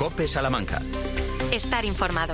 COPE Salamanca. Estar informado.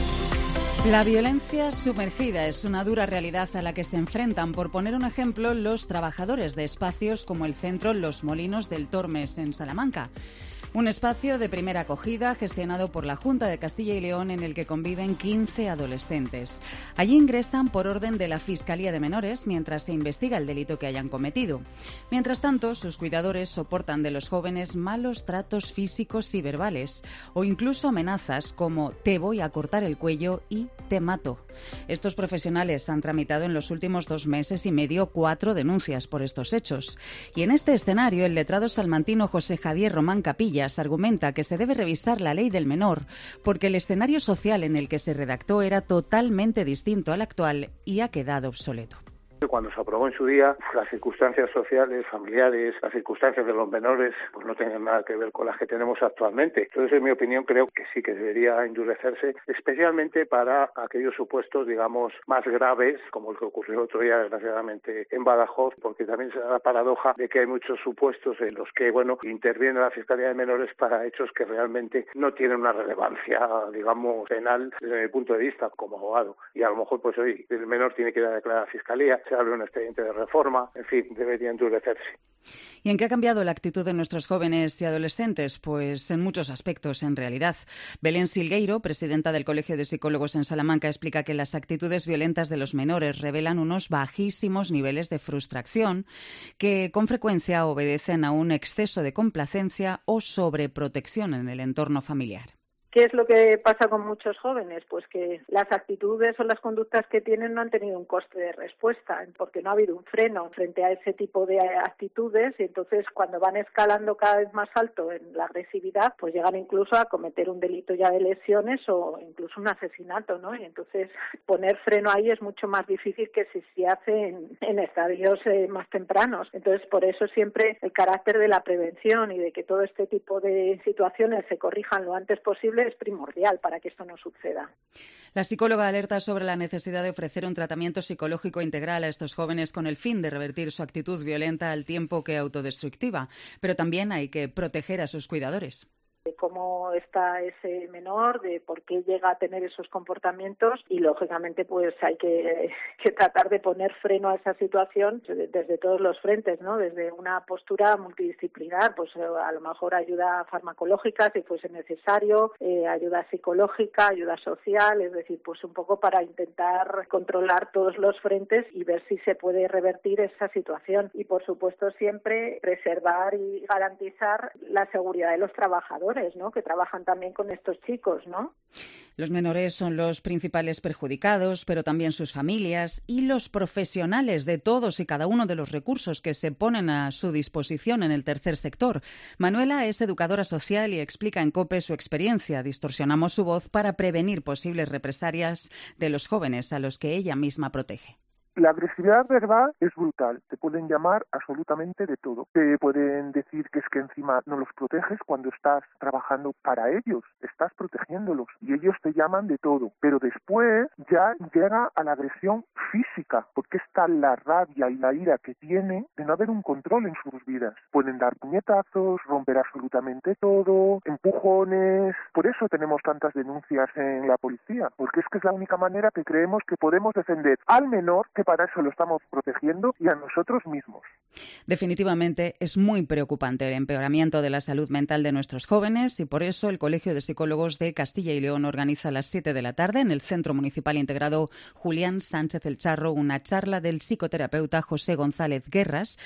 La violencia sumergida es una dura realidad a la que se enfrentan, por poner un ejemplo, los trabajadores de espacios como el centro Los Molinos del Tormes, en Salamanca. Un espacio de primera acogida gestionado por la Junta de Castilla y León en el que conviven 15 adolescentes. Allí ingresan por orden de la Fiscalía de Menores mientras se investiga el delito que hayan cometido. Mientras tanto, sus cuidadores soportan de los jóvenes malos tratos físicos y verbales o incluso amenazas como «te voy a cortar el cuello» y «te mato». Estos profesionales han tramitado en los últimos 2 meses y medio 4 denuncias por estos hechos. Y en este escenario, el letrado salmantino José Javier Román Capillas argumenta que se debe revisar la ley del menor porque el escenario social en el que se redactó era totalmente distinto al actual y ha quedado obsoleto. Cuando se aprobó en su día, las circunstancias sociales, familiares, las circunstancias de los menores, pues no tenían nada que ver con las que tenemos actualmente. Entonces, en mi opinión, creo que sí que debería endurecerse, especialmente para aquellos supuestos, digamos, más graves, como el que ocurrió otro día, desgraciadamente, en Badajoz, porque también se da la paradoja de que hay muchos supuestos en los que, interviene la Fiscalía de Menores para hechos que realmente no tienen una relevancia, digamos, penal desde mi punto de vista como abogado. Y a lo mejor, pues hoy, el menor tiene que ir a declarar a la Fiscalía, se abre un expediente de reforma, en fin, debería endurecerse. ¿Y en qué ha cambiado la actitud de nuestros jóvenes y adolescentes? Pues en muchos aspectos, en realidad. Belén Silgueiro, presidenta del Colegio de Psicólogos en Salamanca, explica que las actitudes violentas de los menores revelan unos bajísimos niveles de frustración que con frecuencia obedecen a un exceso de complacencia o sobreprotección en el entorno familiar. ¿Qué es lo que pasa con muchos jóvenes? Pues que las actitudes o las conductas que tienen no han tenido un coste de respuesta, porque no ha habido un freno frente a ese tipo de actitudes, y entonces cuando van escalando cada vez más alto en la agresividad, pues llegan incluso a cometer un delito ya de lesiones o incluso un asesinato, ¿no? Y entonces poner freno ahí es mucho más difícil que si se hace en estadios más tempranos. Entonces, por eso siempre el carácter de la prevención y de que todo este tipo de situaciones se corrijan lo antes posible es primordial para que esto no suceda. La psicóloga alerta sobre la necesidad de ofrecer un tratamiento psicológico integral a estos jóvenes con el fin de revertir su actitud violenta al tiempo que autodestructiva, pero también hay que proteger a sus cuidadores. De cómo está ese menor, de por qué llega a tener esos comportamientos y, lógicamente, pues hay que tratar de poner freno a esa situación desde todos los frentes, ¿no? Desde una postura multidisciplinar, pues a lo mejor ayuda farmacológica si fuese necesario, ayuda psicológica, ayuda social, es decir, pues un poco para intentar controlar todos los frentes y ver si se puede revertir esa situación. Y, por supuesto, siempre preservar y garantizar la seguridad de los trabajadores, ¿no? Que trabajan también con estos chicos, ¿no? Los menores son los principales perjudicados, pero también sus familias y los profesionales de todos y cada uno de los recursos que se ponen a su disposición en el tercer sector. Manuela es educadora social y explica en COPE su experiencia. Distorsionamos su voz para prevenir posibles represalias de los jóvenes a los que ella misma protege. La agresividad verbal es brutal. Te pueden llamar absolutamente de todo. Te pueden decir que es que encima no los proteges cuando estás trabajando para ellos. Estás protegiéndolos y ellos te llaman de todo. Pero después ya llega a la agresión física, porque está la rabia y la ira que tienen de no haber un control en sus vidas. Pueden dar puñetazos, romper absolutamente todo, empujones. Por eso tenemos tantas denuncias en la policía, porque es que es la única manera que creemos que podemos defender al menor, que para eso lo estamos protegiendo, y a nosotros mismos. Definitivamente es muy preocupante el empeoramiento de la salud mental de nuestros jóvenes y por eso el Colegio de Psicólogos de Castilla y León organiza a las 7 de la tarde en el Centro Municipal Integrado Julián Sánchez El Charro una charla del psicoterapeuta José González Guerras,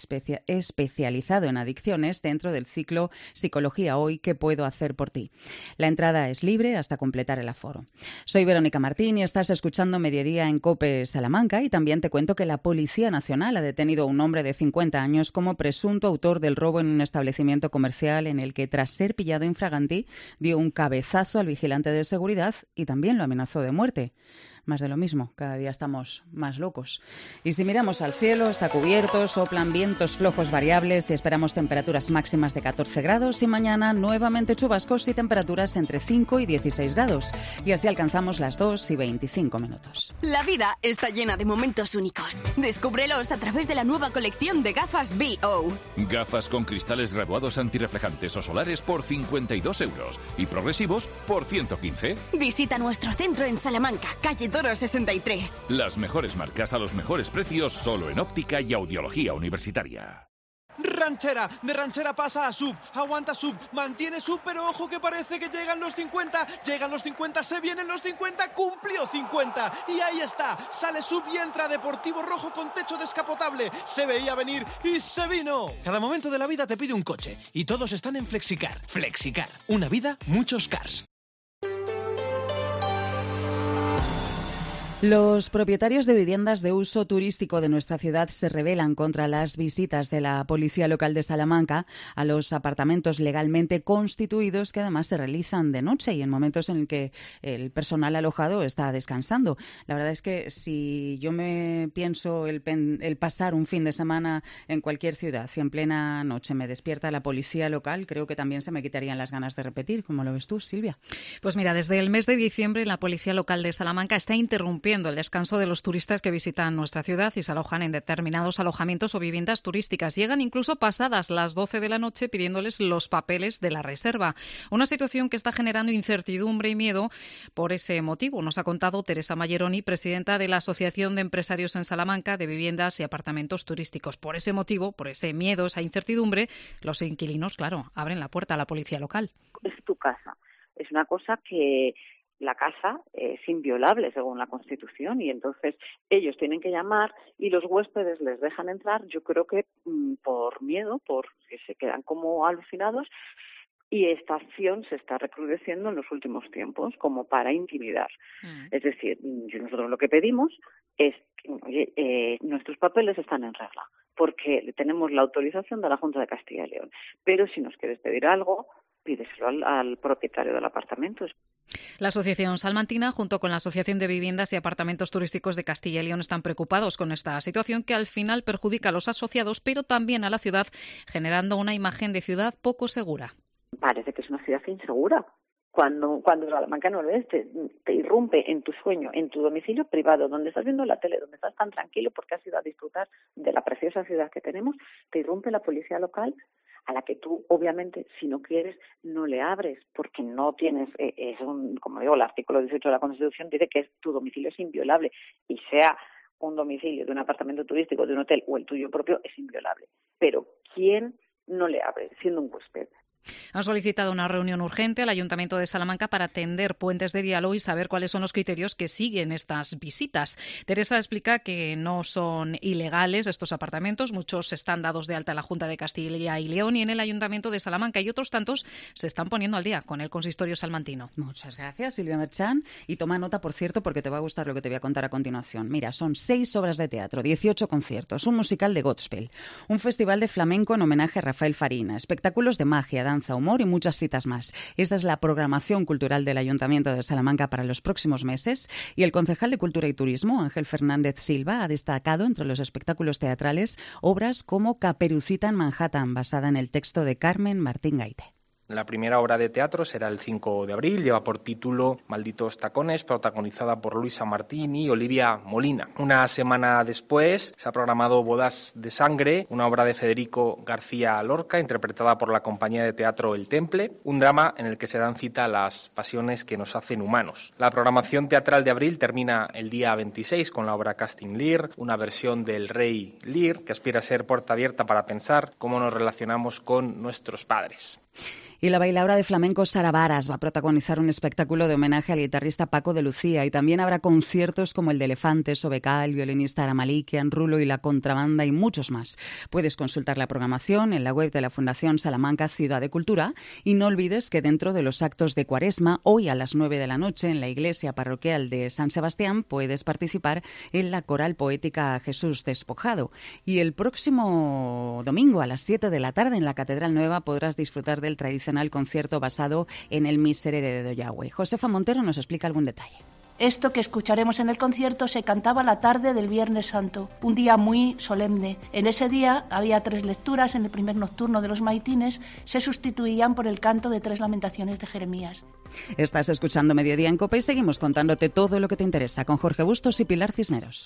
especializado en adicciones dentro del ciclo Psicología Hoy, ¿qué puedo hacer por ti? La entrada es libre hasta completar el aforo. Soy Verónica Martín y estás escuchando Mediodía en COPE Salamanca. Y también te cuento que la Policía Nacional ha detenido a un hombre de 50 años como presunto autor del robo en un establecimiento comercial en el que, tras ser pillado infraganti, dio un cabezazo al vigilante de seguridad y también lo amenazó de muerte. más de lo mismo, cada día estamos más locos. Y si miramos al cielo, está cubierto, soplan vientos flojos variables y esperamos temperaturas máximas de 14 grados y mañana nuevamente chubascos y temperaturas entre 5 y 16 grados. Y así alcanzamos las 2:25. La vida está llena de momentos únicos. Descúbrelos a través de la nueva colección de gafas B.O. Gafas con cristales graduados antirreflejantes o solares por 52 euros y progresivos por 115. Visita nuestro centro en Salamanca, calle Toro 63. Las mejores marcas a los mejores precios solo en óptica y audiología universitaria. Ranchera, de ranchera pasa a sub, aguanta sub, mantiene sub, pero ojo que parece que llegan los 50, se vienen los 50, cumplió 50, y ahí está, sale sub y entra Deportivo Rojo con techo descapotable, se veía venir y se vino. Cada momento de la vida te pide un coche, y todos están en Flexicar. Flexicar, una vida, muchos cars. Los propietarios de viviendas de uso turístico de nuestra ciudad se rebelan contra las visitas de la Policía Local de Salamanca a los apartamentos legalmente constituidos, que además se realizan de noche y en momentos en el que el personal alojado está descansando. La verdad es que si yo me pienso el pasar un fin de semana en cualquier ciudad y en plena noche me despierta la Policía Local, creo que también se me quitarían las ganas de repetir. ¿Cómo lo ves tú, Silvia? Pues mira, desde el mes de diciembre la Policía Local de Salamanca está interrumpiendo el descanso de los turistas que visitan nuestra ciudad y se alojan en determinados alojamientos o viviendas turísticas. Llegan incluso pasadas las 12 de la noche pidiéndoles los papeles de la reserva. Una situación que está generando incertidumbre y miedo por ese motivo. Nos ha contado Teresa Malleroni, presidenta de la Asociación de Empresarios en Salamanca de Viviendas y Apartamentos Turísticos. Por ese motivo, por ese miedo, esa incertidumbre, los inquilinos, claro, abren la puerta a la policía local. Es tu casa. Es una cosa que la casa es inviolable según la Constitución y entonces ellos tienen que llamar y los huéspedes les dejan entrar, yo creo que por miedo, porque se quedan como alucinados, y esta acción se está recrudeciendo en los últimos tiempos como para intimidar. Es decir, nosotros lo que pedimos es que nuestros papeles están en regla porque tenemos la autorización de la Junta de Castilla y León, pero si nos quieres pedir algo, pídeselo al propietario del apartamento. La Asociación Salmantina, junto con la Asociación de Viviendas y Apartamentos Turísticos de Castilla y León, están preocupados con esta situación que al final perjudica a los asociados, pero también a la ciudad, generando una imagen de ciudad poco segura. Parece que es una ciudad insegura. Cuando Salamanca no lo es, te irrumpe en tu sueño, en tu domicilio privado, donde estás viendo la tele, donde estás tan tranquilo porque has ido a disfrutar de la preciosa ciudad que tenemos, te irrumpe la policía local, a la que tú, obviamente, si no quieres, no le abres, porque no tienes, como digo, el artículo 18 de la Constitución dice que tu domicilio es inviolable, y sea un domicilio de un apartamento turístico, de un hotel o el tuyo propio, es inviolable. Pero, ¿quién no le abre siendo un huésped? Han solicitado una reunión urgente al Ayuntamiento de Salamanca para tender puentes de diálogo y saber cuáles son los criterios que siguen estas visitas. Teresa explica que no son ilegales estos apartamentos, muchos están dados de alta en la Junta de Castilla y León y en el Ayuntamiento de Salamanca, y otros tantos se están poniendo al día con el consistorio salmantino. Muchas gracias, Silvia Merchán. Y toma nota, por cierto, porque te va a gustar lo que te voy a contar a continuación. Mira, son 6 obras de teatro, 18 conciertos, un musical de gospel, un festival de flamenco en homenaje a Rafael Farina, espectáculos de magia, danza, humor y muchas citas más. Esa es la programación cultural del Ayuntamiento de Salamanca para los próximos meses, y el concejal de Cultura y Turismo, Ángel Fernández Silva, ha destacado entre los espectáculos teatrales obras como Caperucita en Manhattan, basada en el texto de Carmen Martín Gaite. La primera obra de teatro será el 5 de abril, lleva por título Malditos tacones, protagonizada por Luisa Martín y Olivia Molina. Una semana después se ha programado Bodas de Sangre, una obra de Federico García Lorca, interpretada por la compañía de teatro El Temple, un drama en el que se dan cita las pasiones que nos hacen humanos. La programación teatral de abril termina el día 26 con la obra Casting Lear, una versión del Rey Lear que aspira a ser puerta abierta para pensar cómo nos relacionamos con nuestros padres. Y la bailaora de flamenco Sara Varas va a protagonizar un espectáculo de homenaje al guitarrista Paco de Lucía, y también habrá conciertos como el de Elefantes, Obeca, el violinista Aramalikian, Rulo y la Contrabanda y muchos más. Puedes consultar la programación en la web de la Fundación Salamanca Ciudad de Cultura, y no olvides que dentro de los actos de Cuaresma, hoy a las 9 de la noche en la iglesia parroquial de San Sebastián, puedes participar en la coral poética Jesús Despojado. Y el próximo domingo a las 7 de la tarde en la Catedral Nueva podrás disfrutar del tradicional concierto basado en el Miserere de Yahweh. Josefa Montero nos explica algún detalle. Esto que escucharemos en el concierto se cantaba la tarde del Viernes Santo, un día muy solemne. En ese día había 3 lecturas en el primer nocturno de los maitines, se sustituían por el canto de 3 lamentaciones de Jeremías. Estás escuchando Mediodía en COPE y seguimos contándote todo lo que te interesa con Jorge Bustos y Pilar Cisneros.